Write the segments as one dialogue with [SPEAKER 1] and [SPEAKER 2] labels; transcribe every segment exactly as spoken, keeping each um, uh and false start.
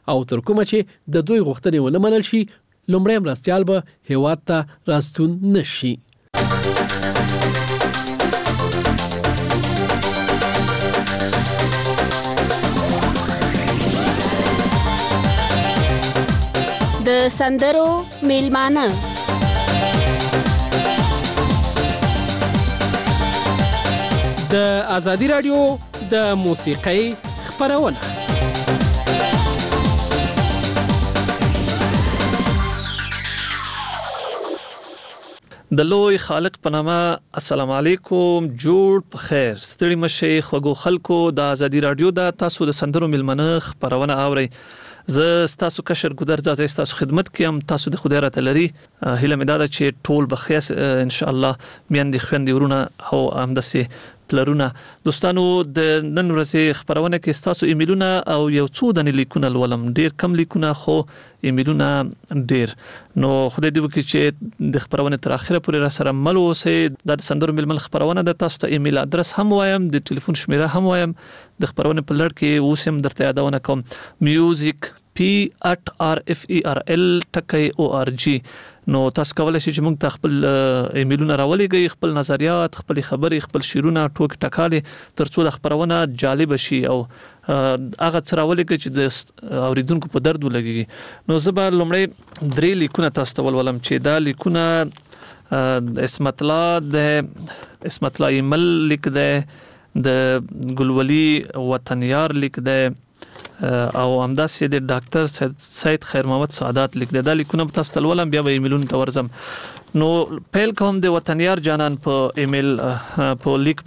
[SPEAKER 1] او تر کومه چې د دوی غوښتنې ونه منل شي لومړی مرستیال به هیواد ته راستون نشي.
[SPEAKER 2] د سندرو میلمانه
[SPEAKER 1] د ازادي رادیو د موسیقۍ خپرونه.
[SPEAKER 3] د لوی خالق په نامه السلام علیکم، جوړ په خیر، ستړي مشي خوګو خلکو. د ازادي رادیو د تاسو د سندرو میلمنه خبرونه اوري. زه ستاسو کشر ګودر ځای ستاسو خدمت کوم. تاسو د خدای راته لري هیله مې ده چې ټول بخیس ان شاء الله میاندې خويندې ورونه او همداسې پلرونه. دوستانو د نن ورځې خبرونه کې ستاسو ایمیلونه او یو څو دنې لیکونه لولم، ډیر کم لیکونه خو ایمیلونه ډیر. نو خدای دې وکړي چې د خبرونه تر اخره پورې را سره مل اوسئ. د سندرو میلمل خبرونه د تاسو ته ایمیل ادرس هم وایم، د ټلیفون شمیره هم وایم. د خبرونه په لړ کې اوس هم درته یادونه کوم، میوزیک پی at r f e r l ټکی او ار جی. نو تاسو کولای شئ چې موږ ته خپل ایمیلونه راولېږئ، خپل نظریات، خپل خبرې، خپل شعرونه، ټوک ټکالې، ترڅو د خبرونه جالب شي او هغه څه راولېږئ چې د اوریدونکو په درد ولګي. نو زه به لومړی درې لیکونه تاسو ته ولولم چې دا لیکونه اسمت الله د اسمت الله ایمل لیک دی، د ګلولي وطنیار لیک دی او همداسې د ډاکټر سید خیر محمد سعادت لیک دی. دا لیکونه په تاسو ته ولولم، بیا به ایمیلونو ته ورځم. نو پیل کوم د وطنیار جانان په ایمیل په لیک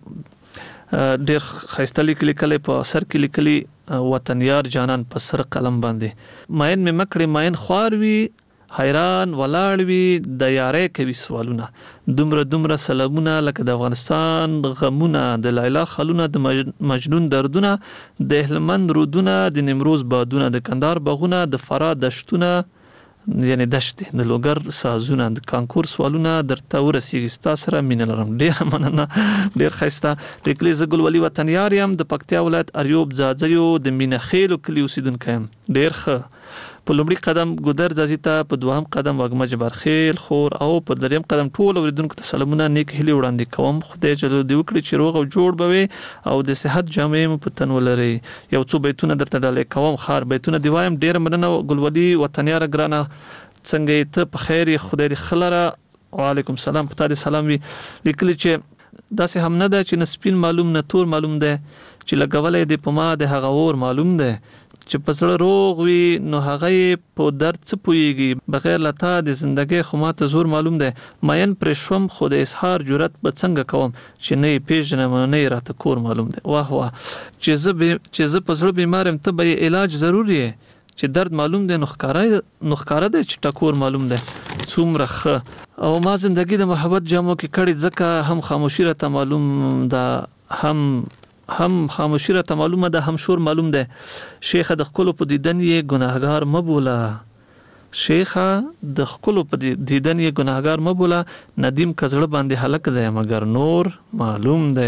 [SPEAKER 3] باندې. ډیر ښایسته لیک لیکلی، په سر کې لیکلی وطنیار جانان په سر قلم باندې. ماین مې مکړې ماین خوار وي، حیران ولاړ وي د یارۍ کوي سوالونه، دومره دومره سلامونه لکه د افغانستان غمونه، د لیلا خلونه، د مجنون دردونه، د هلمند رودونه، د نیمروز بادونه، د کندهار باغونه، د فراه دشتونه یعنی دشتې، د لوګر سازونه، د کانکور سوالونه درته ورسیږي. ستا سره مینه لرم. ډیر مننه، ډیر ښایسته لیکلي. زه ګلولي وطنیار یم، د پکتیا ولایت اریوب ځاځیو د مینخیلو کلي اوسیدونکی یم. ډیر ښه. په لومړي قدم ګودر ځاځي ته، په دوهم قدم وږمه جبارخیل خور او په دریم قدم ټول اوریدونکو ته سلامونه، نیک هیلې وړاندې کوم. خدای جل دې وکړي چې روغ او جوړ به وي او د صحت جامې مو په تن ولري. یو څو بیتونه درته ډالې کوم، خار بیتونه دی وایم. ډیر مننه ګلولي وطنیار ګرانه، څنګه ته په خیر یې؟ خدای دې خلره. وعلیکم السلام، پتا دې سلام وي. لیکلي چې داسې هم نه ده چې نه سپین معلوم نه تور معلوم ده، چې لګولې دې په ما د هغه اور معلوم ده، چې په زړه روغ وي نو هغه په درد څه پوهیږي، بغیر لتا د زندګۍ خو ماته زور معلوم دی. ماین پرې شوم خو د اظهار جرأت به څنګه کوم، چې نه یې پیژنم نه یې راته کور معلوم دی. واه واه، چې زه چې زه په زړه بیمار یم، ته به یې علاج ضروري یې، چې درد معلوم دی نو ښکاره نو ښکاره دی چې ټکور معلوم دی. څومره ښه. او ما زندګي د محبت جامو کې کړې، ځکه هم خاموشي راته معلوم ده، هم هم خاموشي راته معلومه ده، هم شور معلوم ده. شیخه د خپلو په دیدن یې ګناهګار مبوله، شیخه د خپلو په دیدن یې ګناهګار مبوله، ندیم کزړه باندې هلک دی مگر نور معلوم ده.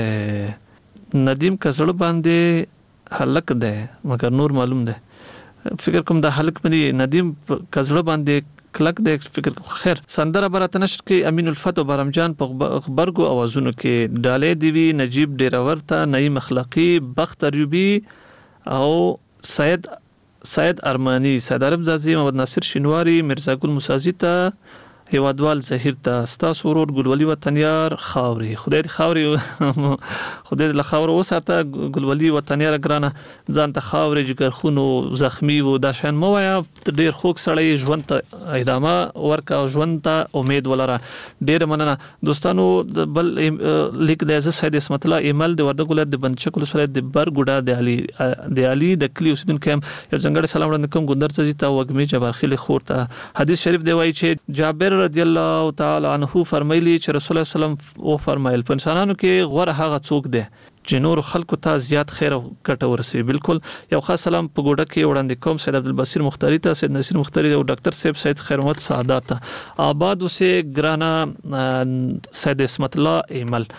[SPEAKER 3] ندیم کزړه باندې هلک دی مگر نور معلوم ده. فکر کوم د هلک باندې ندیم کزړه باندې کلک د فکر خیر. سندره براته نشر کې امین الفتح برمجان په خبرګو اوازونو کې ډالې دی وی، نجیب ډیرور ته، نعیم اخلاقی، بخت اریوبی او سید سید ارمانی، سید عرب زازی، محمد ناصر شینواری، مرزا ګل موسازی ته، هیوادوال زهیر ته، ستاسو ورور ګلولي وطنیار خاوري. خدای دې خاوري خدای دې له خاور وساته. ګلولي وطنیار ګرانه، ځان ته خاوري جګرخونو زخمی وو دا شان مو وایا. ډیر خوږ سړی، ژوند ته ادامه ورکا او ژوند ته امید ولره. ډیر مننه دوستانو. بل لیک د عزت سید اسمت الله ایمل د وردګ ولایت د بندشکل سره د برګوډا د علي د علي د کلی اوسیدونکو یو څنګه سلام وړاندې کوم. ګندر ځي ته وګمی جبارخیل خور ته. حدیث شریف دی وایي چې جابر رضی الله تعالی عنہ فرمایلی چې رسول الله صلی الله علیه وسلم او فرمایل په انسانانو کې غوره هغه څوک دی چې نور خلکو ته زیات خیر او ګټه ورسوي. بالکل. یو خاص سلام په ګوډه کې وړاندې کوم سید عبدالبصیر مختاری ته، سید نصیر مختاری او ډاکټر صاحب سید خیر محمد سعادت ته. آباد اوسه ګرانا سید اسمت الله ایمل.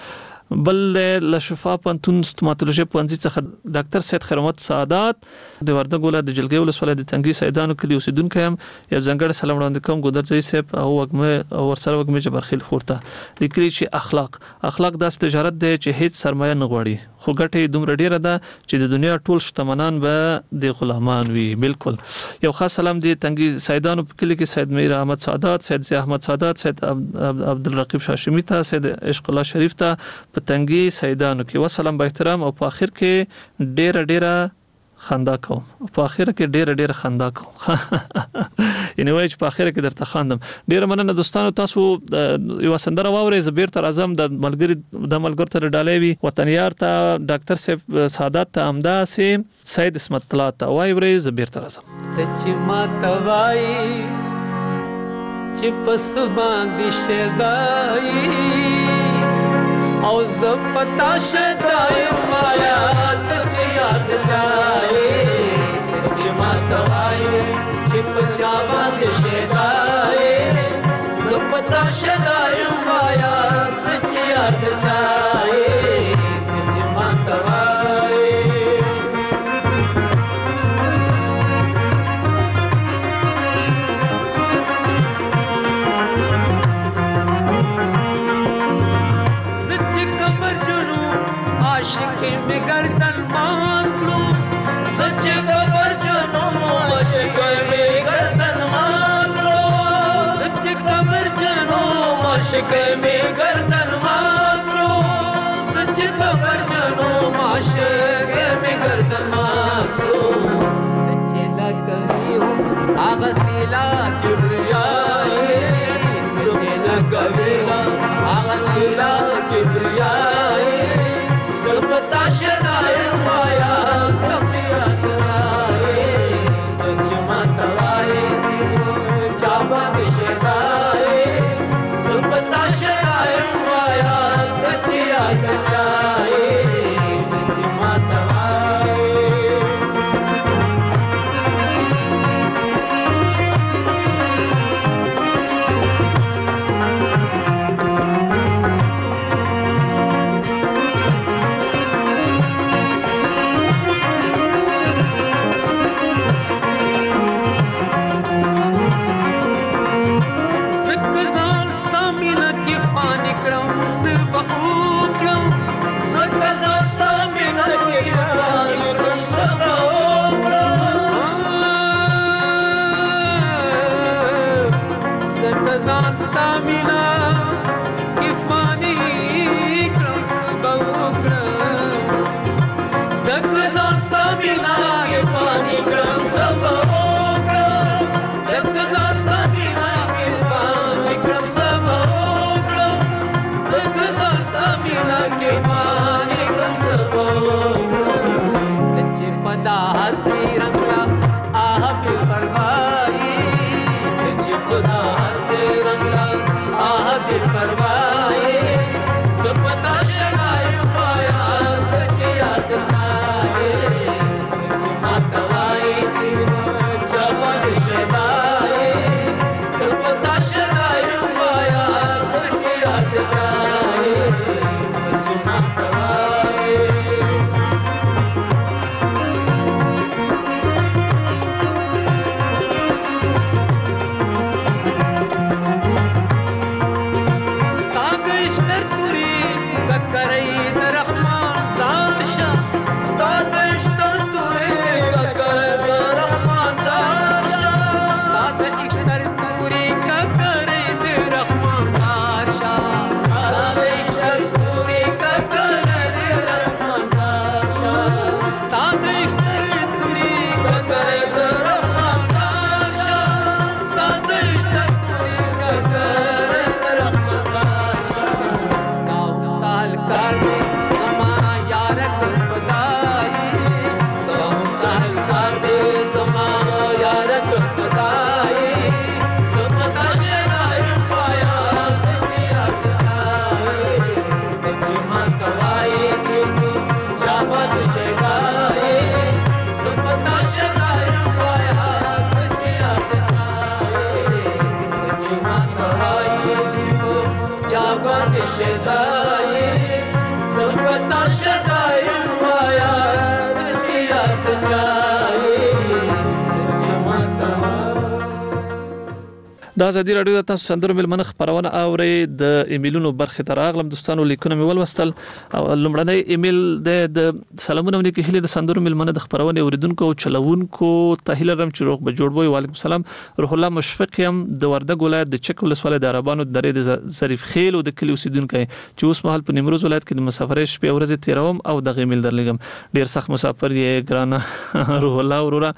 [SPEAKER 3] بل له شفا پوهنتون ستوماتولوژي پوهنځي څخه ډاکټر سید خیر محمد سعادت د وردګ ولایت د جلګۍ ولسوالۍ د تنګي سیدانو کلی اوسیدونکی یم. یو ځانګړی سلام وړاندې کوم ګودرځي صاحب او وګمه او ورسره وګمه جبرخیل خورته لیکلي چې اخلاق اخلاق داس تجارت دی چې هیڅ سرمایه نه غواړي خو ګټه دومره ډیره ده چې د دنیا ټول شتمنان به د غلامان وي. بالکل یو خاص سلام دی تنګي سیدانو په کلی کې سید میر احمد سعادت، سید ضیاء احمد سعادت، سید عبدالرقیب شاشمی ته، سید عشق الله شریف ته په تنګي سیدانو کې وسلام با احترام. او په اخر کې ډیره ډیره خندا کوم په اخر کې ډیره ډیره خندا کوم یعنی وای چې په اخر کې درته خاندم. ډیره مننه دوستانو، تاسو یو سندره واورئ زبیر تر اعظم د ملګری د ملګر تر ډالۍ وي وطنیار ته ډاکټر صاحب سعادت ته امدا سي سید اسمت الله ته وای ورې زبیر تر اعظم
[SPEAKER 4] چې ما توای چې پس باندې شدای او ز پتا شدای مایا ته یاد چای چې ما توای چې پچا باندې شدای ز پتا شدای مایا ته یاد چای چې ما توای आशिकी में गर्दन मान लो सच खबर जनो आशिकी में गर्दन मान लो सच खबर जनो आशिकी में गर्दन मान लो सच खबर जनो आशिकी में गर्दन मान लो चला कभी हो आगसीला किब्रियाए चला कभी हो आगसीला किब्रियाए पता शदाए माया कब से आए तुझ मतवाए चाबा शदाए सब पता शदाए माया कचिया कचाए तुझ मतवाए
[SPEAKER 3] د ازادي رادیو د تاسو سندرو ملمنه خبرونه اوري د ایمیلونو برخه تر اغلم دوستانو لیکونه مې ولوستل او لمړنی ایمیل د سلامونه ونی کې هله د سندرو ملمنه د خبرونه اوریدونکو او چلوونکو تهیل رم چې روغ به جوړبوي وعلیکم السلام روح الله مشفق يم د وردګ ولایت د چک ولسوالۍ د عربانو درې د ظریف خیل او د کلی اوسیدونکو چې اوس مهال په نیمروز ولایت کې د مسافرې شپې ورځې تیروم او د ایمیل درلګم ډیر سخت مسافر یې ګرانه روح الله ورورا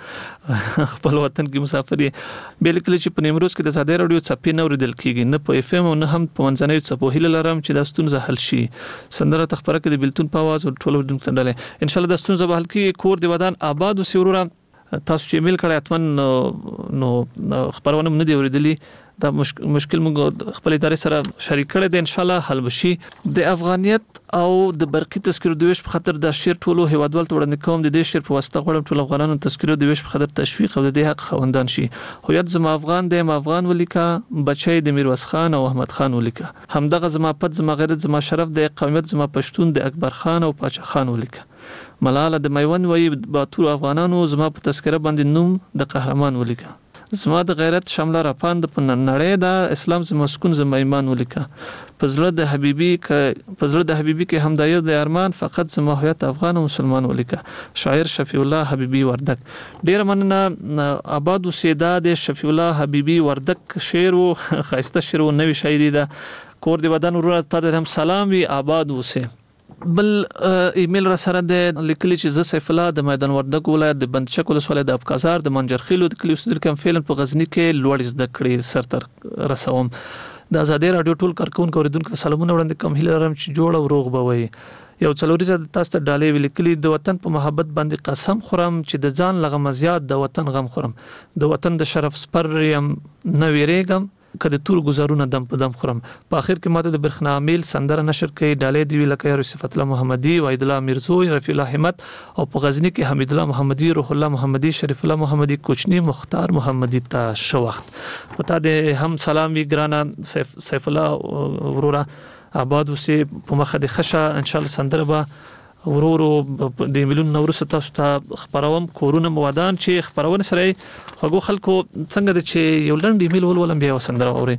[SPEAKER 3] خپل وطن کې مسافر یې بل کلی چې په نیمروز کې د د رادیو چپی نو ردل کیږي نه په اف ام او نه هم په منځنوي چپو هله لرم چې د ستونزه حل شي سندره تخبره کې د بلتون په आवाज او ټولو دن څنډله ان شاء الله د ستونزه به حل کیږي کور دی ودان آباد او سیورا تاسو چې ایمیل کړی اتمن نو خبرونه نه دی اوریدلی دا مشکل موږ خپل ادارې سره شریک کړی دی ان شاء الله حل وشي د افغانیت او د برقي تذکرو د ویش په خاطر د شیر ټولو هیوادوال وړاندې کوم د دې شیر په واسطه غوړم ټول افغانانو تذکرو د ویش په خاطر تشویق او د دې حق خوندان شي هویت زما افغان دی ما افغان ولیکا بچی د میرویس خان او احمد خان ولیکا همدغه زما پد زما غیرت زما شرف د قومیت زما پښتون د اکبر خان او پاچا خان ولیکا ملاله د میوند وی باتور افغانانو زما په تذکره باندې نوم د قهرمان ولیکا زما د غیرت شامله راپاند په نړۍ د اسلام زما مسكون زما ایمان ولیکا پزړه د حبيبي ک پزړه د حبيبي کې همدایو د ارمان فقط زما هویت افغان او مسلمان ولیکا شاعر شفیع الله حبيبي وردک ډیر مننه آباد سیدا د شفیع الله حبيبي وردک شعر او خاصه شعر او نوې شاعري ده کور دی ودان ورته ته هم سلام وی آباد وسه بل ایمیل را سره د لیکلي چې ز سیف الله د میدان وردګ ولایت د بندچک ولسوالۍ د ابکازار د منجرخیلو د کلیو صدر کم فعلا په غزنی کې لوړ زده کړې سر تر رسوم د ازادي رادیو ټول کارکونکو اوریدونکو سلامونه وړاندې کوم هیله لرم چې جوړ او روغ بوي یو څلوري زده تاسو ته ډالې ولیکلي د وطن په محبت باندې قسم خورم چې د ځان لغه مزيات د وطن غم خورم د وطن د شرف سپر يم نه ویریږم کله تور گزارونه دم په دم خورم په اخر کې ماته د برخنا عامل سندره نشر کړي ډالې دی لکه یو صفت الله محمدي وحید الله میرزوی رفیع الله همت او په غزنی کې حمید الله محمدي روح الله محمدي شریف الله محمدي کوچنی مختار محمدي ته شو وخت پتا د هم سلام وی ګرانا سیف, سیف الله ورورا آباد وسه په مخه د خشه ان شاء الله سندره به ورورو د مليون نورس تاسو ته خبروم کورونه موادان چې خبرونه سره هغه خلکو څنګه د چې یو لند ایمیل ولولم بیا وسندره اوري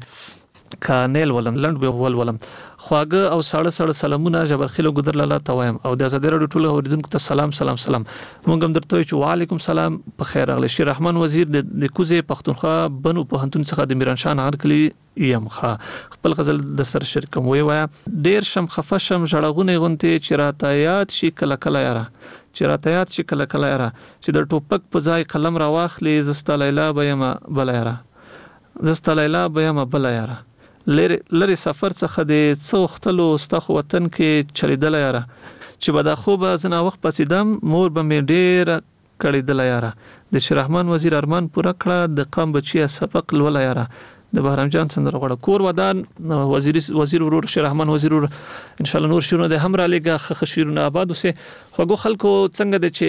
[SPEAKER 3] کانل ولم لند به ول ولم خواګه او ساړه ساړه سلامونه جبرخیلو ګدر لاله توایم او د ازادي رادیو ټول اوریدونکو ته سلام سلام سلام مونږ هم درته چې وعلیکم سلام په خیر اغلی شیر رحمان وزیر د کوزه پښتونخوا بنو په هنتون څخه د میرانشان هرکلی یم خا خپل غزل د سر شرکم وی وای ډیر شم خفشم ژړغونه غونته چې راته یاد شي کله کله یاره چې راته یاد شي کله کله یاره چې د ټوپک په ځای قلم را واخلې زستا لیلا بهما بل یاره زستا لیلا بهما بل یاره لری لری سفر څخه د څوختلو استخ وطن کې چلیدل یاره چې بدا خوبه زنا وخت پسیدم مور به می ډیر کړیدل یاره د شیر رحمان وزیر ارمان پورا کړه د قام بچی سبق لول یاره د بهرام جان سندره غوړه کور ودان وزیر وزیر ورور شیر رحمان وزیر ورور ان شاء الله نور شیرونه د هم را لګه خخ شیرونه آباد وسه خوګو خلکو څنګه د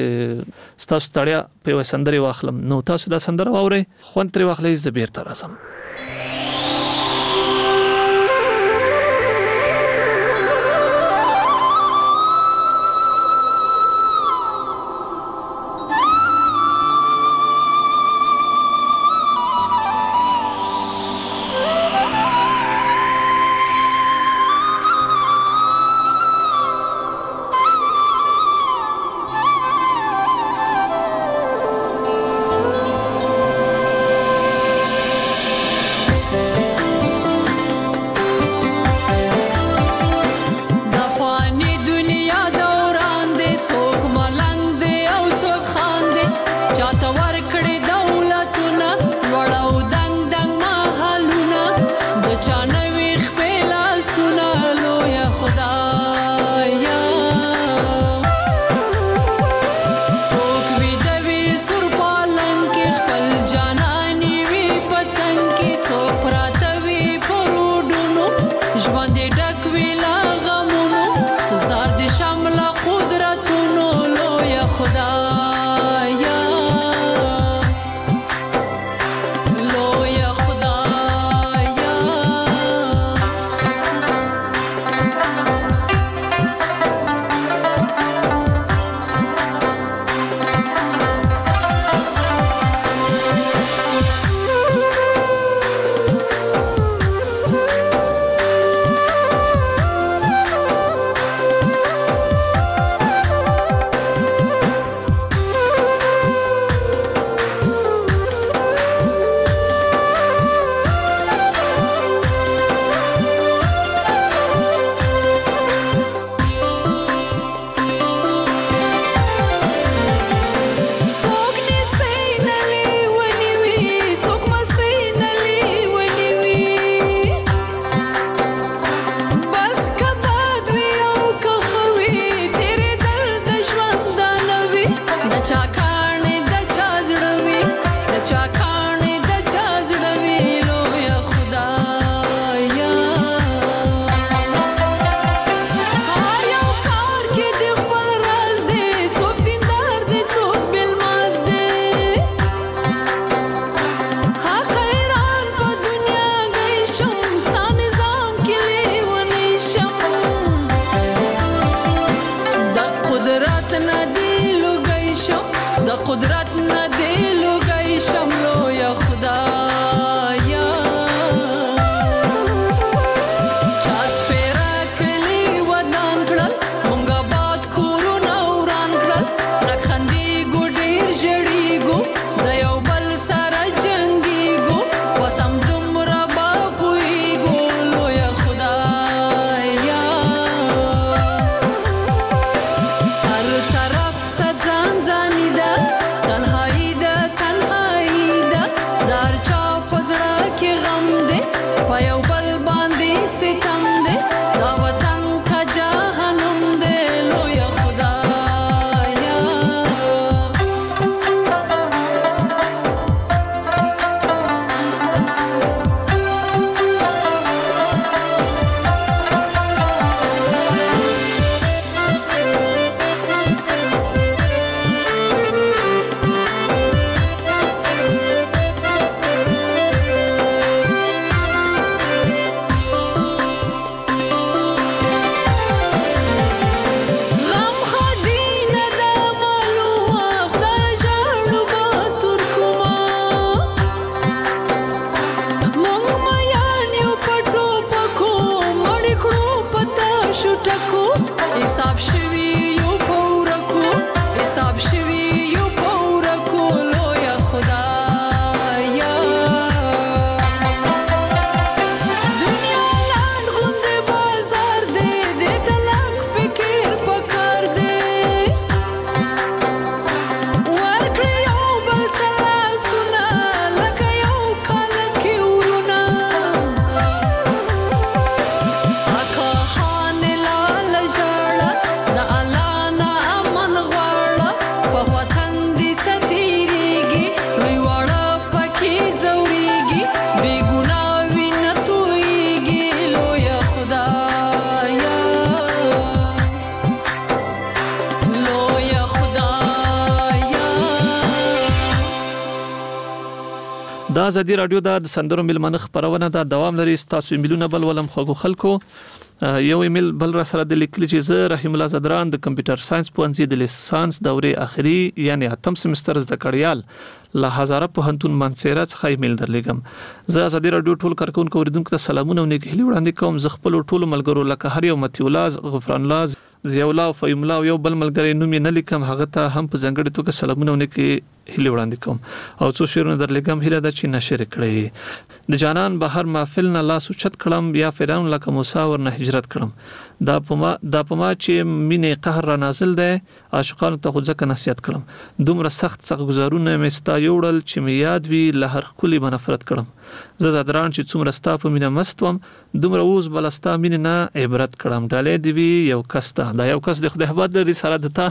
[SPEAKER 3] چې ستاسو تړیا په سندره واخلم نو تاسو دا سندره واوري خون تر واخلې زبیر تر اسم
[SPEAKER 5] خدایا
[SPEAKER 3] دا ازادي رادیو د سندرو ملمنه خبرونه دا دوام لري. تاسو ایمیلونه بل ولم خو خلکو یو ایمیل بل را سره د لیکل چې زه رحیم الله زدران د کمپیوټر ساينس پوهنځي د لیسانس دورې اخري یعنی اتم سمستر زده کړیال له هزاره پوهنتون منصیره څخه ایمیل درلېږم. زه ازادي رادیو ټول کارکونکو اوریدونکو ته سلامونه او نیک هیلې وړاندې کوم. زه خپل ټول ملګرو لکه هر یو متیولاز غفران الله ضیاء الله او فیم الله یو بل ملګری نوم یې نه لیکم هغه ته هم په ځنګړې توګه سلامونه او نیک هیلې وړاندې کوم او څو شعرونه درلېږم هیله ده چې نشر کړئ. د جانان بهر محفل نه لاس اوچت کړم یا فرعون لکه موسی ورنه هجرت کړم. دا پما دا پما چې مینې قهر را نازل دی عاشقانو ته خو ځکه نصیحت کړم. دومره سخت سخت گزارونه مې ستا یوړل چې مې یاد وي له هر ښکلي به نفرت کړم. زه زدران چې څومره ستا په مینه مست وم دومره اوس بله ستا مینې نه عبرت کړم. ډالۍ دې وي یو کس ته دا یو کس د خدای حباد لري سره دتا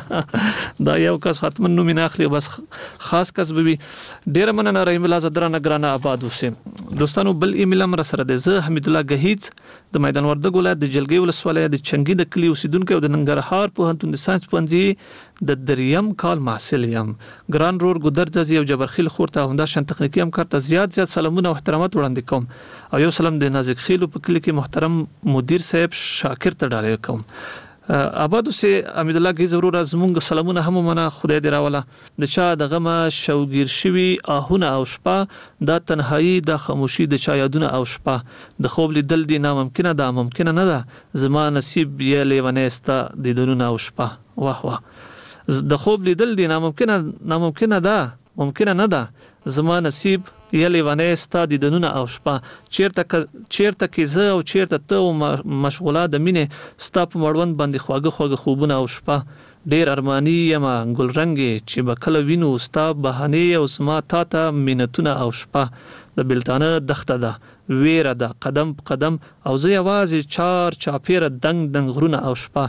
[SPEAKER 3] دا یو کس حتما نوم نه اخلي بس خاص کس به وي. ډیره مننه رحیم الله زدران ګرانه آباد اوسه. دوستانو بل ایمیل هم را سره ده. زه حمید الله گهیز د میدان وردګ ولایت د جلګۍ ولسوالۍ د چنګي د کلی اوسیدونکو او د ننګرهار پوهنتون د ساينس پوهنځي د دریم کال محصل یم. ګران رور ګودرځي او جبرخیل خورته همدا شان تخنیکی همکار ته زیات زیات سلامونه او احترامات وړاندې کوم او یو سلام د نازک خیلو په کلی کې محترم مدیر صاحب شاکر ته ډالۍ کوم. آبادو سه حمید الله کی ضرور از مونږ سلامونه هم منه خدای دې راوله. د چا د غمه شوګیر شوی آهونه او شپه دا تنهایی د خاموشي د چا یادونه او شپه د خوب لیدل دی ناممکنه ده ممکنه نه ده زما نصیب یې لیونه استا د دنونه او شپه. واه واه د خوب لیدل دی ناممکنه ناممکنه ده ممکنه نه ده زما نصیب یلی ونه استا د دنونه او شپه. چیرته چیرته کې زه او چیرته ته او مشغوله د مینې ستا په مړوند باندې خواږه خواږه خوبونه او شپه. ډیر ارمانی یما ګل رنګي چې بکله وینو ستا بهانه او زما تا ته مینتونه او شپه. د بلتانه دخته ده ویره ده قدم په قدم او زه یوازې چار چاپیره دنګ دنګ غرونه او شپه.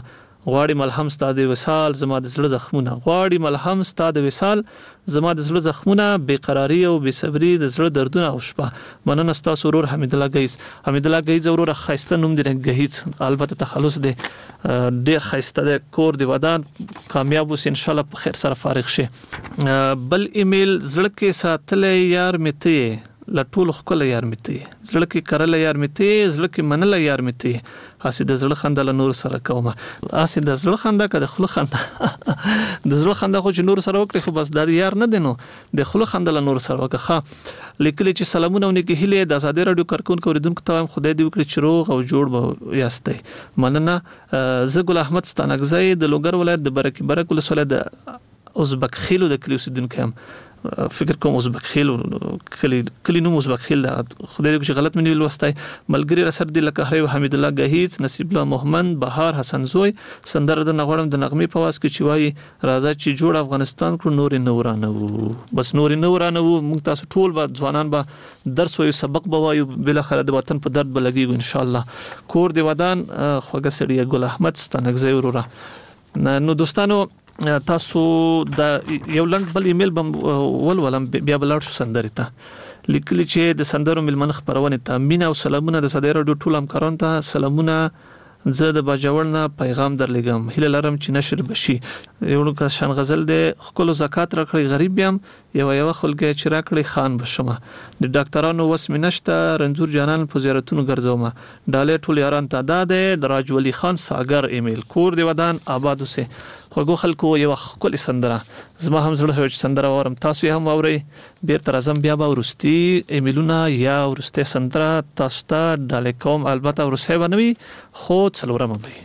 [SPEAKER 3] غواړي ملهم ستا د وصال زما د زړه زخمونه غواړي ملهم ستا د وصال زما د زړه زخمونه بې قراری او بې صبري د زړه دردونه او شپه مننه ستاسو ورور حمید الله گیز حمید الله گیز ورور خایسته نوم دی گهیز البته تخلص دی ډیر خایسته د کور دی ودان کامیاب اوس ان شاء الله په خیر سره فارغ شي بل ایمیل زړه کې ساتلې یار مته لټول خپل یار مته زړه کې کرل یار مته زړه کې منل یار مته اسې د زړه خندا له نور سره کومه اسې د زړه خندا کده خله خندا د زړه خندا خو چې نور سره وکړي خو بس د یار نه دینو د خله خندا له نور سره وکړه لیکلي چې سلامونه ونکي هله د آزاد رادیو کارکونکو اوریدونکو ته خدای دې وکړي چې روغ او جوړ به یاستئ مننه زه ګل احمد ستانګزی د لوګر ولایت د برکی برک ولسوالۍ د ازبک خیلو د کلیو سیدونکو هم فکر کوم ازبک خیل کلی کلی نوم ازبک خیل خدای دې چې غلط منی لوستای ملګری رسر دی لکه هری حمید الله گهیز نصیب الله محمد بهار حسن زوی سندره د نغړم د نغمه په واس کې چوي راځه چې جوړ افغانستان کړو نور نورانه وو بس نور نورانه وو موږ تاسو ټول به ځوانان به درس وایو سبق به وایو بل اخر د وطن په درد بلګي ان شاء الله کور دی ودان خوګه سړی ګل احمد ستانګزی وروره نو دوستانو تاسو د یو لند بل ایمیل بم ولولم بیا بلار شو سندره ته لیکلی چې د سندرو ملمن خبرونه ته مینا او سلامونه د صدر رادیو ټول همکاران ته سلامونه زه د باجوړ نه پیغام درلګم هله لرم چې نشر بشي یو که شان غزل د خپل زکات راکړي غریب یم یو یو خلګ چې راکړي خان بشمه د ډاکټرانو وس مینشته رنځور جانان په زیارتونو ګرځوم ډالې ټول یاران تعداد د راج ولی خان ساګر ایمیل کور دی ودان آباد اوسه خوګو خلکو یو خپل سندره زما هم زړه شو چې سندره اورم تاسو هم اورئ بیرته راځم بیا به ورستي ایمیلونه یا ورسته سندره تاسو ته ډالې کوم البته ورسه بنوي خو څلورم به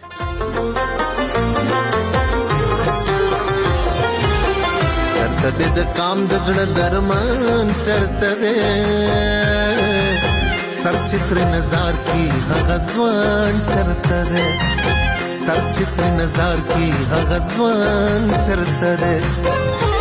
[SPEAKER 4] چرته د کام د زړه درمان چرته دې سر چتر نظر کی هغه ځوان چرته دې سر چتر نظر کی هغه ځوان چرته دې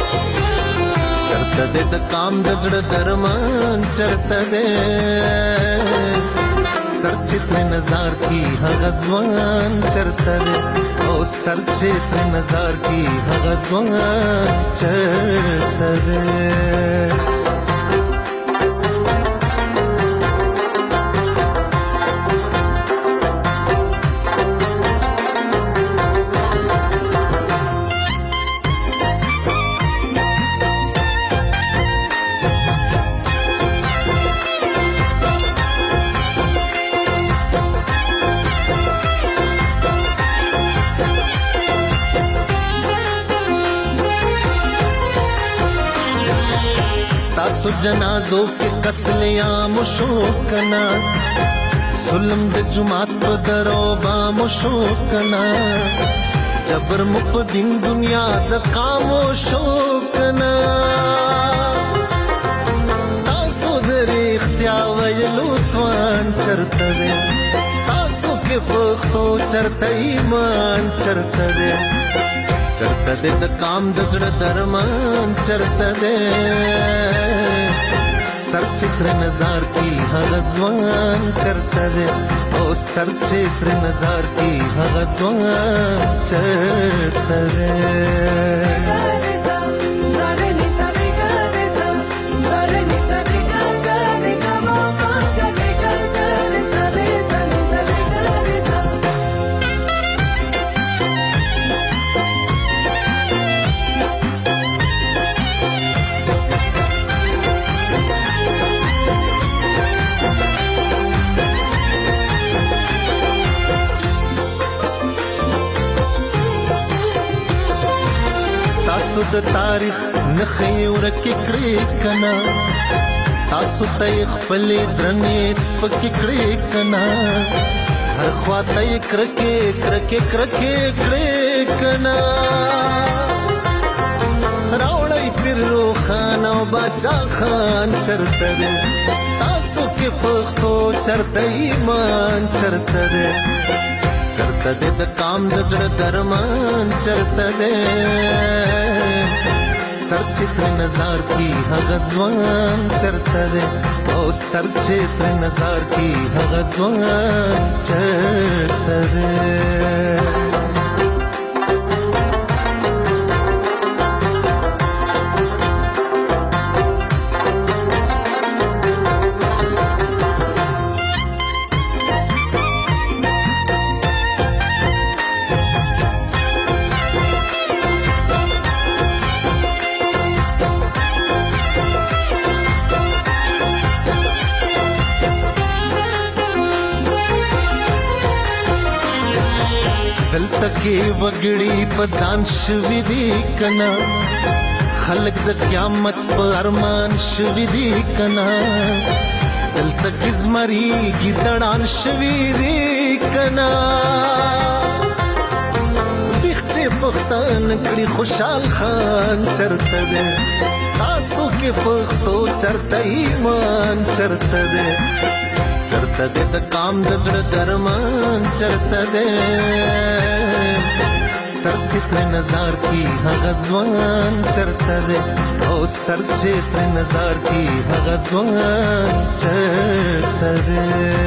[SPEAKER 4] چرته دې د کام د زړه درمان چرته دې سر چتر نظر کی هغه ځوان چرته دې او سر چتر نظر کی هغه ځوان چرته دې تاسو جنازو کې قتل عام شو کنا ظلم د جماعت په درو با مشو کنا جبر مپ دین دنیا د خاموشو کنا تاسو د اختیا ویلو توان چرته تاسو کې پختو چرته ایمان چرته چرته دې د کام د زړه درمان چرته دې سر چتر نظر کی هغه ځوان چرته دې او سر چتر نظر کی هغه ځوان چرته دې تاسو د تاریخ نخې ورکې کړې کنا تاسو ته خپل درنې سپکې کړې کنا هر خواته کرکې کرکې کرکې کړې کنا راوړی پیر روخان او باچا خان چرته دې تاسو کې پښتو چرته ایمان چرته دې چرته دې د کام د زړه درمان چرته دې سر چتر نظر کی هغه ځوان چرته دې او سر چتر نظر کی هغه ځوان چرته دې دلته کې وګړي په ځان شوي دي کنا خلک د قیامت په ارمان شوي دي کنا دلته کې زمري ګیدړان شوي دي کنا چې پښتون کړي خوشحال خان چرته ده تاسو کې پښتو چرته ایمان چرته ده چرته ده د کام د زړه درمان چرته ده سر چې تر نظر کی هغه ځوان چرته ده او سر چې تر نظر کی هغه ځوان چرته ده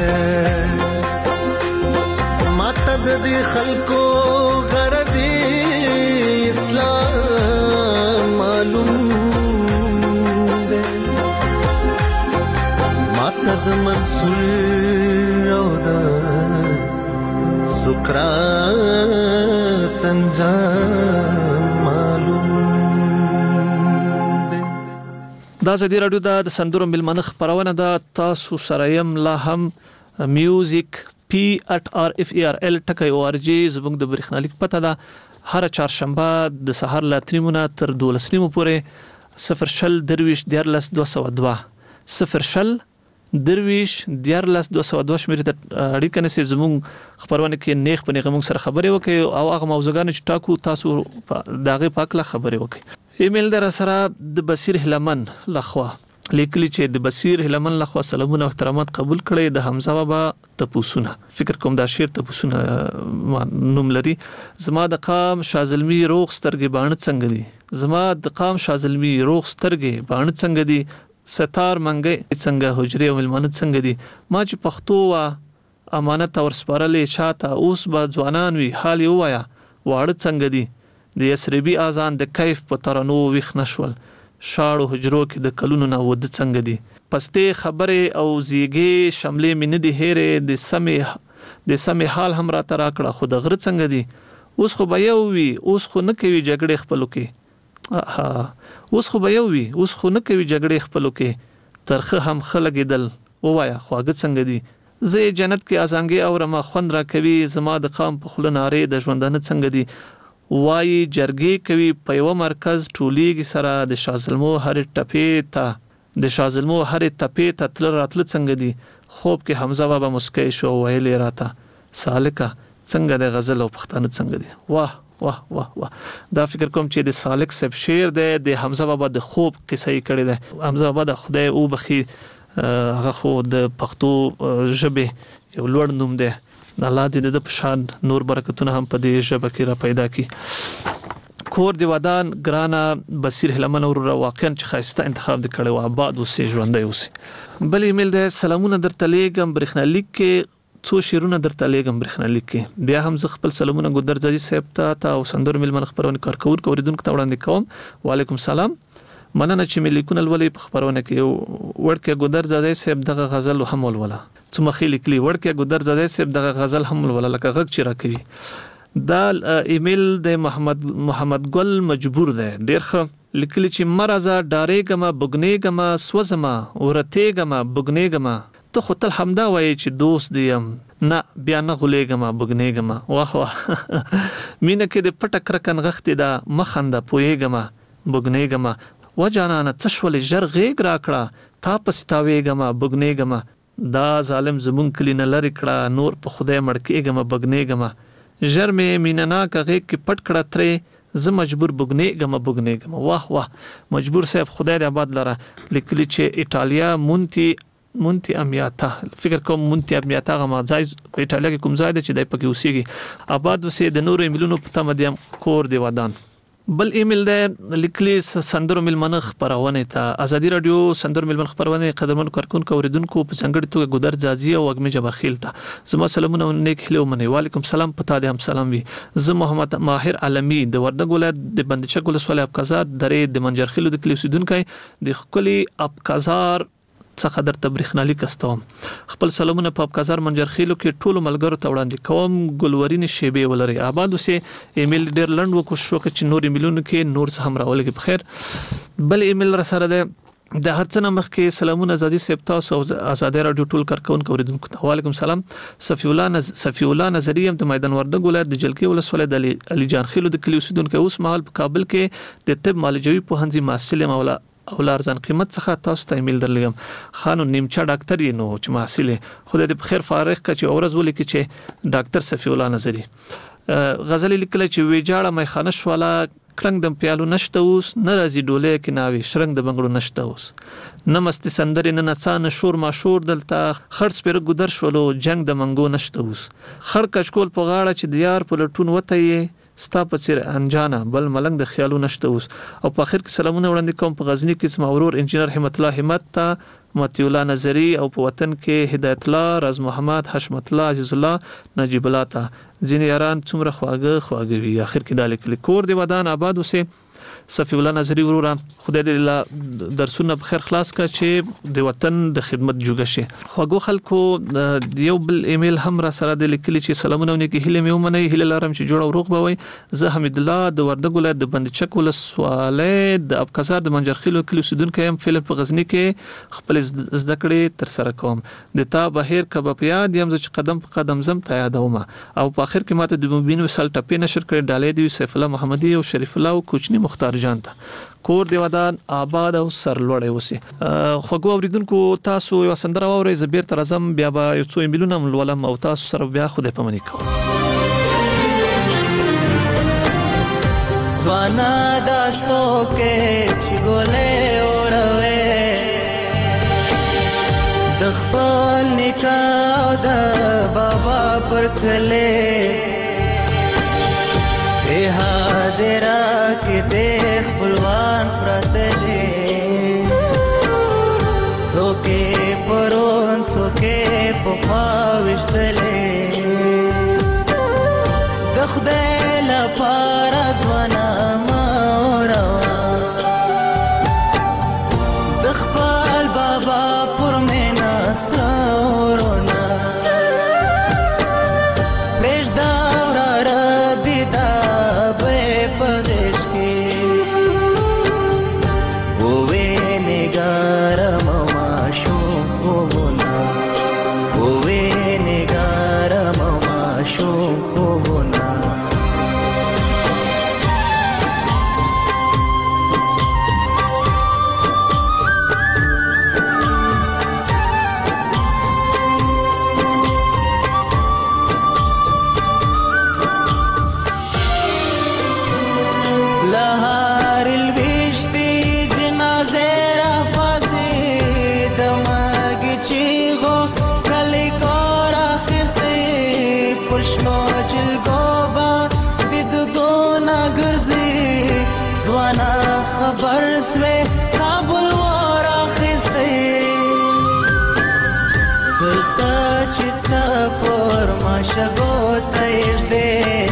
[SPEAKER 4] ماته د دې خلکو غرضی اسلام معلوم ده ماته د منصور او د سقراط انجام معلوم ده.
[SPEAKER 3] دا ازادي رادیو د سندرو ملمنه خبرونه ده تاسو سره يم لا هم میوزیک پی at r f e r l ټکی او ار جی زموږ د برېښنالیک پته ده هر چهارشنبه د سهار له تریمونه تر دولس نیمو پورې صفر شل درویش دیارلس دوه سوه دوه صفر شل درویش دیارلس دوه سوه دوه شمیرې ته اړیکه نیسئ زموږ خپرونه کې نیغ په نیغه موږ سره خبرې وکړئ او هغه موضوعګانې چې ټاکو تاسو د هغې په هکله خبرې وکړئ. ایمیل در سره د بصیر هلمن لخوا لیکلی چې د بصیر هلمن لخوا سلامونه او احترامات قبول کړي د حمزه بابا تپوسونه فکر کوم دا شعر تپوسونه نوم لري. زما د قام شازلمی روغ سترګې باڼه څنګه دي زما د قام شازلمی روغ سترګې باڼه څنګه دي ستار منګي څنګه حجرې او ملمانه څنګه دي ما چې پښتو وا امانت اور سپارلې چاته اوس با ځوانان وی حال یو وایا واړه څنګه دي د یسربي اذان د کیف په ترنو ویخ نشول شاړو حجرو کې د کلونو نه ود څنګه دي پسته خبره او زیګي شملې من دي هره د سمې د سمې حال هم را تر کړه خود غره څنګه دي اوس خو به یو وی اوس خو نه کوي جګړې خپلو کې ها اوس خو به یو وی اوس خو نه کوي جګړې خپلو کې ترخه هم خلګیدل وایا خواږه څنګه دي زه جنت کې ازانګي او رما خوند را کوي زما د قام په خله ناره د ژوندانه څنګه دي وای جرګې کوي په یو مرکز ټولیږي سره د شازلمو هر ټپې ته د شازلمو هر ټپې ته تل راتل څنګه دي خوب کې حمزه بابا مسکی شو ویلې راته سالکه څنګه د غزل او پښتانه څنګه دي واه واه واه واه دا فکر کوم چې د سالک سب شعر دی د حمزه بابا د خوب قصې کړي دی حمزه بابا د خدای او بخي هغه خو د پښتو ژبه یو لوړ نوم دی الله دې د پشان نور برکتونه هم په دې ژبه کې را پیدا کړي. کور دی ودان ګرانا بصیر هلمن اور واقعا چې خاصه انتخاب وکړي او آباد اوسې ژوندۍ اوسې. بل ایمیل دی سلامونه درته لیږم برېښنالیک کې څو شیرونه درته لیږم برېښنالیک کې بیا هم زه خپل سلامونه ګودر ځاځي صاحب ته او سندر ملمن خبرونه کارکونکو اوریدونکو ته وړاندې کوم. وعلیکم سلام مننه چې مې لیکونه ولې په خبرونه کې ورکه ګودر ځاځي صاحب دغه غزل هم ولوله څو مخې لیکلي ورکه ګودر ځاځي صاحب دغه غزل هم ولوله لکه غږ چې راکوي. دا ایمیل د محمد محمد ګل مجبور دی ډیر ښه لیکلي چې مرزه ډارېګما بګنېګما سوزما ورتېګما بګنېګما ته خو تل همدا وایي چې دوست دیم نه بیا نه غولېګما بګنېګما واه واه مینه کې د پټه کرکن غختې دا مخنده پوېګما بګنېګما و جانانه تشول جر غېګ راکړه تا پستاوېګما بګنېګما دا ظالم زمون کلی نه لری کړه نور په خدای مړکېګما بګنېګما جر مې میننا کا غېګ کې پټ کړه ترې ز مجبور بګنېګما بګنېګما واه واه مجبور صاحب خدای دې آباد لره لیکلی چې ایتالیا مونتی مونتی امیاتا فکر کوم مونتی امیاتا غما ځای په ایتالیا کې کوم ځای دی چې دای پکې اوسېږي آباد وسې د نورو ایمیلونو په تمه دیم کور دی ودان. بل ایمیل دی لیکلی سندرو ملمنه خبرونه ته ازادي رادیو سندرو ملمنه خبرونه قدرمن کارکونکو اوریدونکو په څنګه توګه ګودر ځاځي او وګمه جبرخیل ته زما سلامونه نیک هلو منی. وعلیکم سلام پتا دې هم سلام وي. زه محمد ماهر علمی د وردګ ولایت د بندچک ولسوالۍ ابقازار درې د منجرخیلو د کلی اوسیدونکو د خپل ابقازار څخه در تبریخنالی کستوم خپل سلامونه په ابقازار منجرخیلو کې ټولو ملګرو ته وړاندې کوم. ګلورین شیبه ولري آباد اوسې ایمیل ډیر لند وکړو شو چې نور ایمیلونو کې نور څه هم راولګي په خیر. بل ایمیل را سره ده د هرڅه مخکې سلامونه ازادي صاحب تاسو او آزادي رادیو ټول کارکونکو اوریدونکو ته وعلیکم سلام. صفی الله نز صفی الله نظری هم د میدان وردګ ولایت د جلکی ولسوالۍ د علي جان خیلو د کلی اوسیدونکو اوس مهال په کابل کې د طب معالجوي پوهنځي محصل مولا او لارزان قیمت څخه تاسو ته ایمیل درلګم خانو نیمچا ډاکټر یې نو چې محصل خدای دې بخیر فارغ کچ اورز ولیکي چې ډاکټر صفی الله نظری غزل لیکل چې ویجاړه میخانه شواله کړنګ د پیالو نشته اوس ناراضي ډوله کې ناوي شرنګ د بنگړو نشته اوس نمست سندرې نه نڅانه شور ما شور دلته خرڅ پر ګدر شولو جنگ د منګو نشته اوس خړ کچکول په غاړه چې د یار په لټون وته یې ستا په چیر انجانه بل ملنګ د خیالو نشته اوس. او په اخر کې سلامونه وړاندې کوم په غزنی کې زما ورور انجینر همت الله همت ته متی الله نظری او په وطن کې هدایت الله راز محمد حشمت الله عزیز الله نجیب الله ته ځینې یاران څومره خواږه خواږه وي. اخر کې دالک کور دی ودان آباد اوسه صفی الله نظری ورور خدای دې له درسونه په خیر خلاص کا چې د وطن د خدمت جوګه شي. خوګو خلکو یو بل ایمیل هم را سره د لیکلي چې سلامونه ونکي هله مې ومني هله لارم چې جوړ او روغ بوي. زه حمید الله د وردګ ولایت د بندچک ولسوالۍ د ابکازار د منجرخیلو کلی اوسیدونکو يم فلم په غزنی کې خپل زده کړې تر سره کوم د تا بهیر کباب یاد یم چې قدم په قدم زم ته یادوم. او په اخر کې ماته د مبین وسل ټپې نشر کړې ډالې دی سیف الله محمدي او شریف الله او کوچنی مختار جانته کور دی ودان آباد او سرلوړی اوسه. خوګو اوریدونکو تاسو یو سندره واورئ زبیر تر اعظم بیا به یو څو ایمیلونه ملولم او تاسو سره بیا خدای پمنی کوم.
[SPEAKER 5] زوانا دا سوکه چې ګولې اوروي د خپل نکاح د بابا پر کله به حاضر کې د خپلوان پرتلې سوکه پرون سوکه په خواوشتلې د خدای لپاره ځوانه موروا د خپل بابا پر مینا سرونه خبر سوی کابل وارا خسته دلتا چتا پر ما شگو تیجده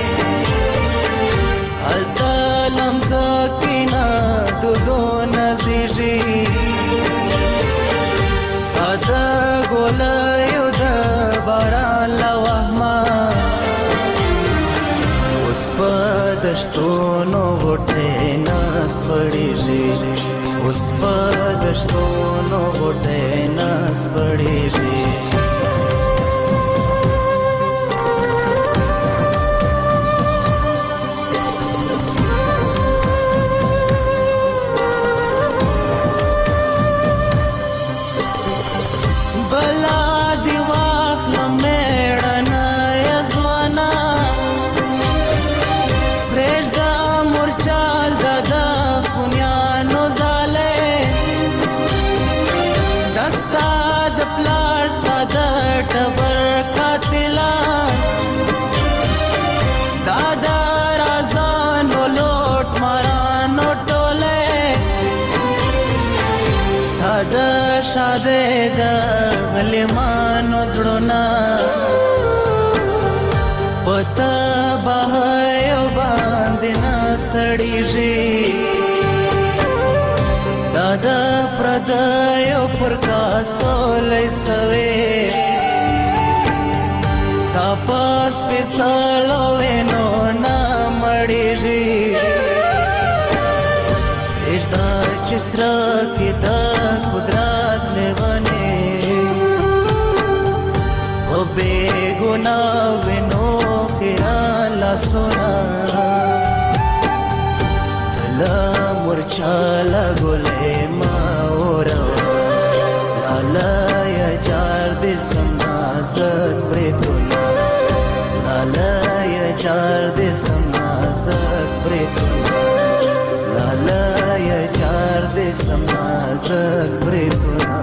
[SPEAKER 5] حالتا لمزاکینا دو دو نزیجی سادا گولیو دا باران لوحما اس پا دشتونو غٹے ناس پڑی جی اس پا دشتونو غٹے ناس پڑی جی شاده دا غلیمان وزړونا پتا بهایو باندې نه سړیږي دادا پردایو پر کاسو لیسوي ستا پاس پیسالو وینو نه مړیږي اجدا چسرا کې د قدرت لونه او بے گناہ وینو خیال لاسونا لا مرچالا گلے ماورا لالا یا جار دے سمازت بریتونا لالا یا جار دے سمازت بریتونا لالا یا جار دے سمازت بریتونا.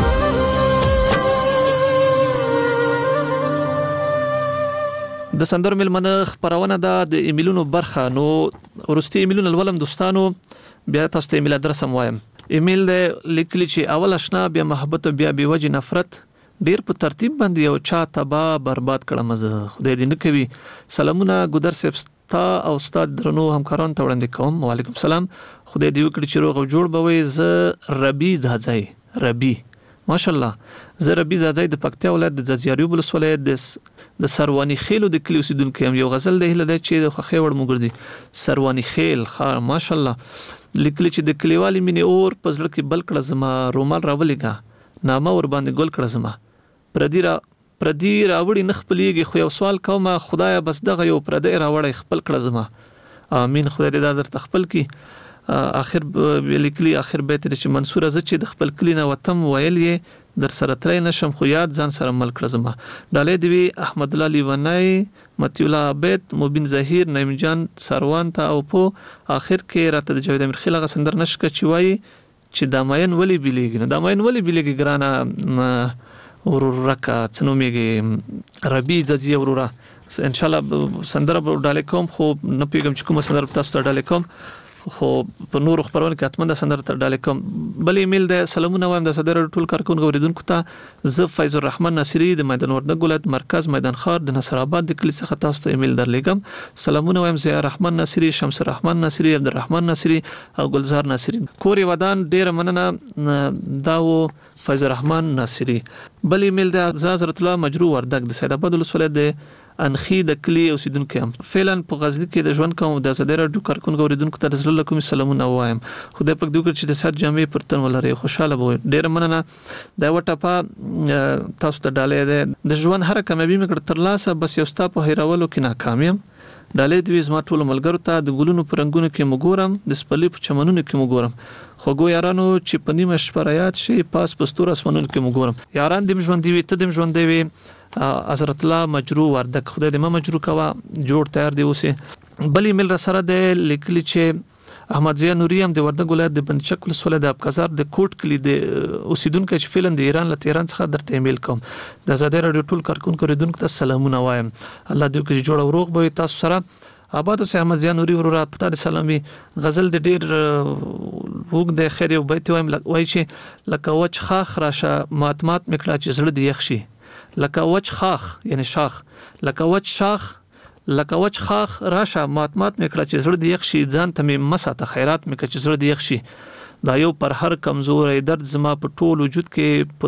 [SPEAKER 3] د سندرو ملمنه خبرونه ده د ایمیلونو برخه. نو ورستي ایمیلونه ولوم دوستانو بیا تاسو ته ایمیل ادرس هم وایم. ایمیل لیکلی چې اول آشنا بیا محبت بیا بیوجه نفرت ډیر په ترتیب باندې یو چا تبا برباد کړم زه خدای دې نه کوي. سلامونه ګودر صاحب تا او استاد درنو همکاران ته وړاندې کوم. وعلیکم السلام. خدای دې وکړي چې روغ او جوړ بوي. زه ربي ځای ربي ماشاءالله زه ربي ځای د پکتیا ولایت د ځاځیاریو ولسوالۍ د د سروانی خیلو د کلی اوسیدونکو یم. یو غزل د هله د چې د خوخي وړ مګردي سروانی خیل خا ماشاءالله لیکلی چې د کلیوالي مینې اور پزړه کې بل کړه زما رومال راولېګا نامه ور باندې ګل کړه زما پردی را پردی راوړي نخپلېږي خو یو سوال کوم خدایا بس دغه یو پردی راوړي خپل کړه زما امين. خدای دې دا در تخپل کی. اخر لیکلی اخر بیت چې منصور از چې د خپل کلی نه وتم ویل یې در سره ترې نشم خو یاد ځان سره مل کړ زما ډالې دی احمد الله لیونای متی الله عبد مبین ظهیر نعیم جان سروان ته او په اخر کې راته د جاوید امیر خیل غسندر نشک چوي چې داماین ولی بیلیږي نه داماین ولی بیلیږي ګرانه ورورکا څنومېږي ربي ځځي ورورا ان شاء الله سندره ډالې کوم خو نه پیګم چې کوم سندره تاسو ته ډالې کوم خو په نور خبرونه کې اتمنه سندره تر ډالې کوم. بل ایمیل د سلامونه وایم د صدر ټول کارکونکو اوریدونکو ته ز فیض الرحمن ناصری د میدان وردګ ولایت مرکز میدان خار د نصر آباد د کلی څخه تاسو ته ایمیل درلېږم. سلامونه وایم ضیاء الرحمن ناصری شمس الرحمن ناصری عبدالرحمن ناصری او گلزار ناصری کوري ودان ډیر مننه داو فیض الرحمن ناصری. بل ایمیل د حضرت الله مجرو وردګ د سید آباد ولسوالۍ د انخي د کلی اوسیدونکو هم فعلا په غزنی کې د ژوند کوم د زدر اډو کارکونکو اوریدونکو ته رسول الله کوم سلامونه وایم. خدای پاک دې وکړي چې د سات جامع پر تن ولري خوشاله وي. ډیر مننه دا وټه په تاسو ته ډالې ده د ژوند هر کامیابی مې کړ تر لاسه بس یو ستا په هیرولو کې ناکامیم. ډالې دې زما ټول ملګرو ته د ګلونو پرنګونو کې مګورم د سپلې په چمنونو کې مګورم خوګو یارانو چې په نیمه شپه یاد شي پاس پستور اسمنونو کې مګورم یاران دې ژوند دی ته دې ژوند دی حضرت الله مجرو وردک خدای دې ما مجرو کوا جوړ تیار دی اوسه. بل ایمیل را سره د لیکلی چې احمد ضیاء نوري هم د وردګ ولایت د بندچک ولسوالۍ د ابکازار د کوټ کلی د اوسیدونکو چې فعلا د ایران له تهران څخه درته ایمیل کوم. د آزادۍ رادیو ټول کارکونکو اوریدونکو ته سلامونه وایم. الله دې وکړي جوړ او روغ به تاسو سره آباد اوسه. احمد ضیاء نوري ورور پتا د سلامي غزل د ډیر وګ د خیر یو بیت وایم وای چې لکه وچ خاخ راشه ماتمات میکړه چې زړه دی یخشي لکه وچ خاخ یعنی شاخ لکه وچ شاخ لکه وچ خاخ راشه ماتمات میکړه چې زړه دی یخشي ځان ته مې مساته خیرات میکړه چې زړه دی یخشي دا یو پر هر کمزورې درد زما په ټول وجود کې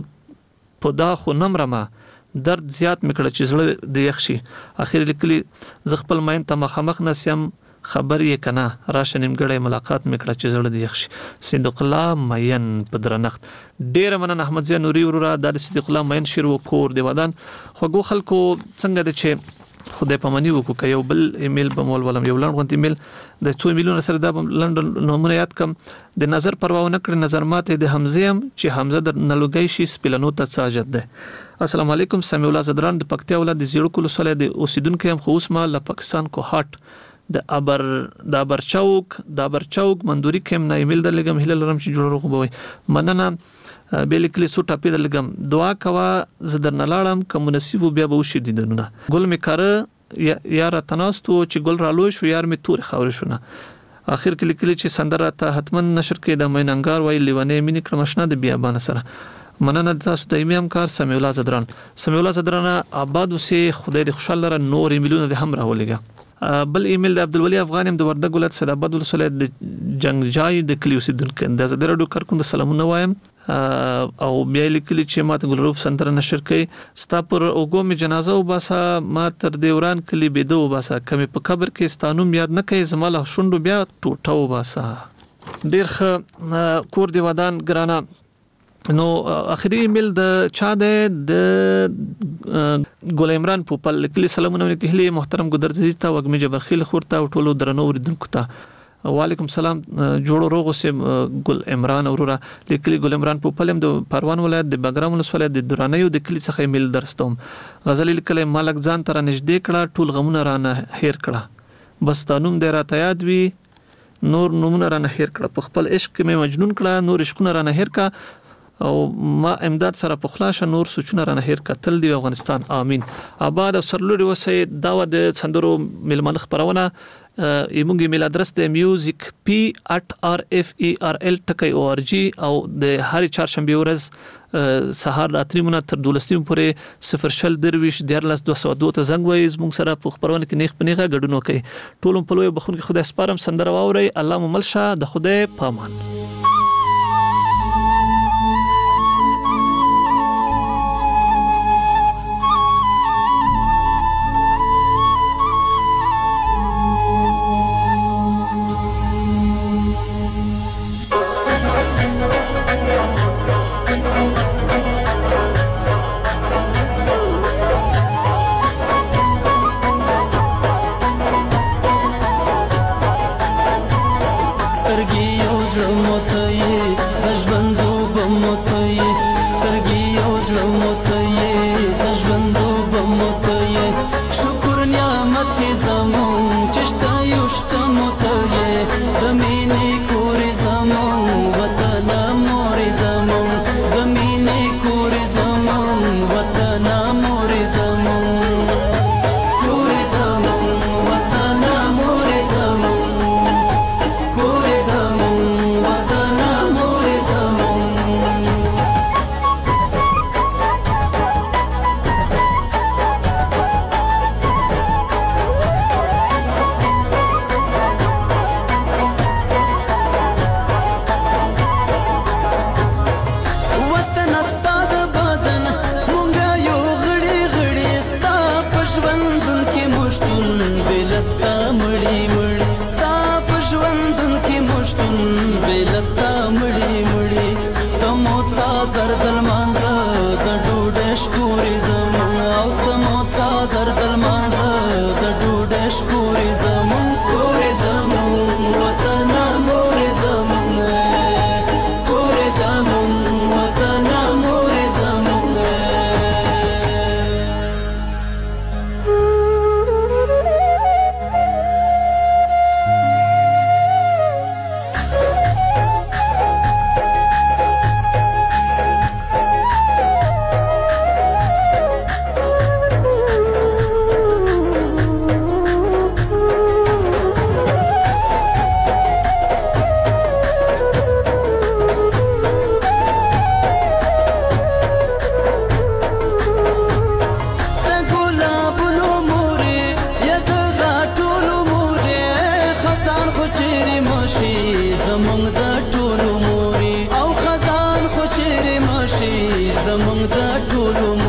[SPEAKER 3] په دا خو نمرمه درد زیات میکړه چې زړه دی یخشي. اخر لیکلی ز خپل ماین ته مخامخ نسیم خبر یې کنه راشه نیمګړی ملاقات میکړه چې زړه دی یخشي. صدیق الله مین په درنخت ډیر مننه احمد ضیاء نوري ورور د صدیق الله مین شیر و کور دی ودان خوګو خلکو څنګه د چې خدای په منی وکړه یو بل ایمیل به مول ولم یو لاند ایمیل د څو ایمیلونو سره د لندن نمونه یاد کم د نظر پروا نه کړ نظر ماته د حمزه هم چې حمزه د نلوګي شي سپلنو ته ساجد ده. السلام علیکم سمیع الله زدران د پکتیا ولایت د زیړو کولو سره د اوسیدونکو هم خو اوس ما له پاکستان کو هات د ابر د ابر چوک د ابر چوک مندوري کم نه ایمیل درلګم هله لرم چې جوړ روغوي مننه بیلکلی سو ټاپې درلګم دعا کوا زدر نلاړم کوم نصیب بیا به وشي دینونه ګل می کار یار تناستو چې ګل رالو شو یار می تور خاور شونه. اخر کې لیکلی چې سندره ته حتمن نشر کې د میننګار وای لیوانې مینې کړمشنه د بیا بان سره مننه تاسو د ایمیم کار سمیع الله زدران سمیع الله زدران آباد اوسه خدای دې خوشاله لره نور ایمیلونه د هم راولېګا. بل ایمیل د عبدالولی افغان هم د وردګ ولایت سید آباد ولسوالۍ د جنگجای د کلی اوسیدونکو د زدر اډو کارکون د سلامونه وایم او بیا لیکلی چې ماته ګلروف سندره نشر کړي ستا پر اوګو می جنازه وباسه ما تر دیوران کلی بيدو وباسه کمه په قبر کې ستانوم یاد نه کوي زماله شوندو بیا ټوټه وباسه ډیر ښه کور دی ودان ګرانه. نو اخري ایمیل د چا ده د ګل عمران پوپل لیکلي سلامونه لیکلي محترم ګدرزي ته وګمي جبرخیل خورته او ټولو درنو اوریدونکو ته وعلیکم سلام. جوړو روغ سم ګل عمران اورورا لیکلي ګل عمران پوپل هم د پروان ولایت د بګرام ولسوالۍ د درانیو د کلی څخه ایمیل درستوم. غزل لیکلي مالک ځان تر نږدې کړه ټول غمونه رانه هیر کړه بس تانوم د را تیاد وی نور نمونه رانه هیر کړه په خپل عشق کې مې مجنون کړه نور عشقونه رانه هیر کړه او ما امداد سره په خلاصه نور سوچونه رانه هیر کتل دی افغانستان امين آباد او سرلوري وسه دا د سندرو ملمن خبرونه ایمونګ ایمیل ادرس د میوزیک پی ات آر اف ای آر ال ټکی او ار جی او د هر چهارشنبه ورځ سهار راتریمونه تر دولسنیم پورې صفر شل درویش دیارلس دو سو دو ته زنګ وای زموږ سره په خبرونه کې نیخ پنیغه ګډونو کوي. ټولم په لوی بخون کې خدای سپارم سندره واوري الله مملشه د خدای پامان.
[SPEAKER 5] زمونږ د ټولو